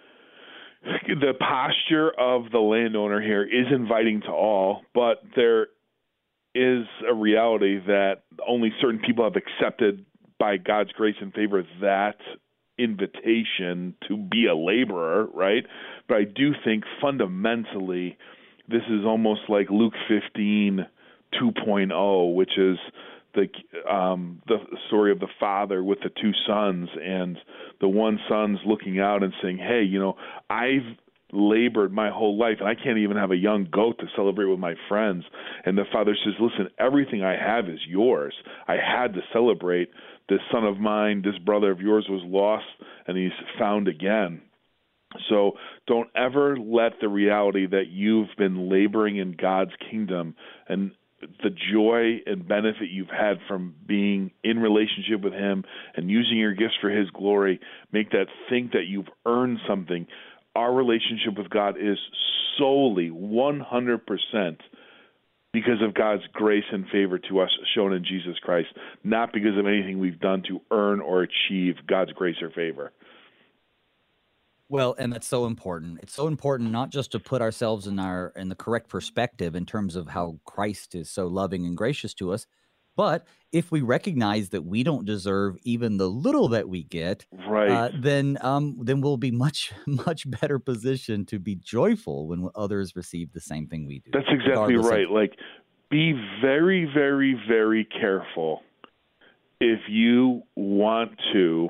the posture of the landowner here is inviting to all, but there is a reality that only certain people have accepted by God's grace and favor that invitation to be a laborer, right? But I do think fundamentally this is almost like Luke fifteen two point oh, which is the um, the story of the father with the two sons, and the one son's looking out and saying, hey, you know, I've labored my whole life, and I can't even have a young goat to celebrate with my friends. And the father says, listen, everything I have is yours. I had to celebrate. This son of mine, this brother of yours was lost, and he's found again. So don't ever let the reality that you've been laboring in God's kingdom and the joy and benefit you've had from being in relationship with him and using your gifts for his glory, make that think that you've earned something. Our relationship with God is solely one hundred percent because of God's grace and favor to us shown in Jesus Christ, not because of anything we've done to earn or achieve God's grace or favor. Well, and that's so important. It's so important not just to put ourselves in our in the correct perspective in terms of how Christ is so loving and gracious to us, but if we recognize that we don't deserve even the little that we get, right, uh, then um, then we'll be much much better positioned to be joyful when others receive the same thing we do. That's exactly right. Of- like, be very, very, very careful if you want to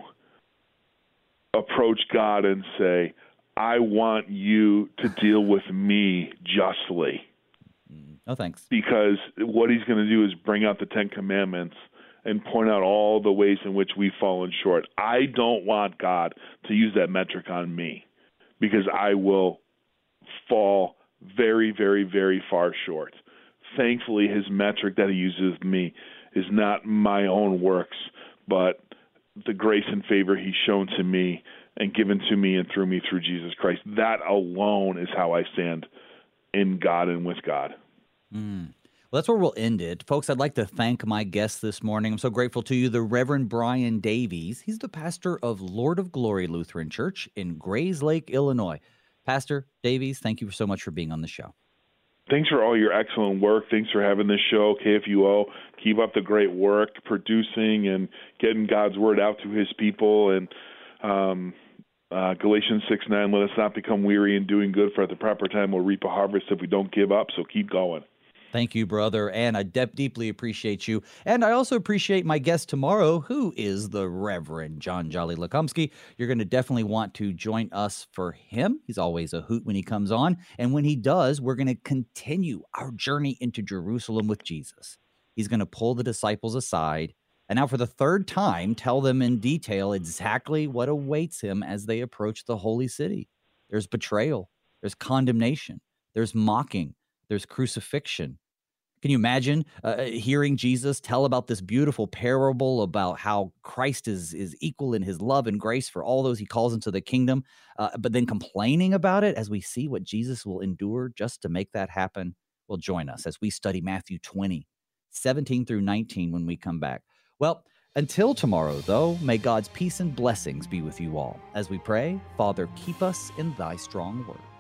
approach God and say, I want you to deal with me justly. No, thanks. Because what he's going to do is bring out the Ten Commandments and point out all the ways in which we've fallen short. I don't want God to use that metric on me, because I will fall very, very, very far short. Thankfully, his metric that he uses with me is not my own works, but the grace and favor he's shown to me and given to me and through me through Jesus Christ. That alone is how I stand in God and with God. Mm. Well, that's where we'll end it. Folks, I'd like to thank my guest this morning. I'm so grateful to you, the Reverend Brian Davies. He's the pastor of Lord of Glory Lutheran Church in Grays Lake, Illinois. Pastor Davies, thank you so much for being on the show. Thanks for all your excellent work. Thanks for having this show, K F U O. Keep up the great work, producing and getting God's word out to his people. And um, Uh, Galatians six nine, let us not become weary in doing good, for at the proper time we'll reap a harvest if we don't give up, so keep going. Thank you, brother, and I de- deeply appreciate you. And I also appreciate my guest tomorrow, who is the Reverend John Jolly Lekumsky. You're going to definitely want to join us for him. He's always a hoot when he comes on. And when he does, we're going to continue our journey into Jerusalem with Jesus. He's going to pull the disciples aside and now for the third time tell them in detail exactly what awaits him as they approach the holy city. There's betrayal, there's condemnation, there's mocking, there's crucifixion. Can you imagine uh, hearing Jesus tell about this beautiful parable about how Christ is, is equal in his love and grace for all those he calls into the kingdom, uh, but then complaining about it as we see what Jesus will endure just to make that happen? Well, join us as we study Matthew twenty, seventeen through nineteen when we come back. Well, until tomorrow, though, may God's peace and blessings be with you all. As we pray, Father, keep us in thy strong word.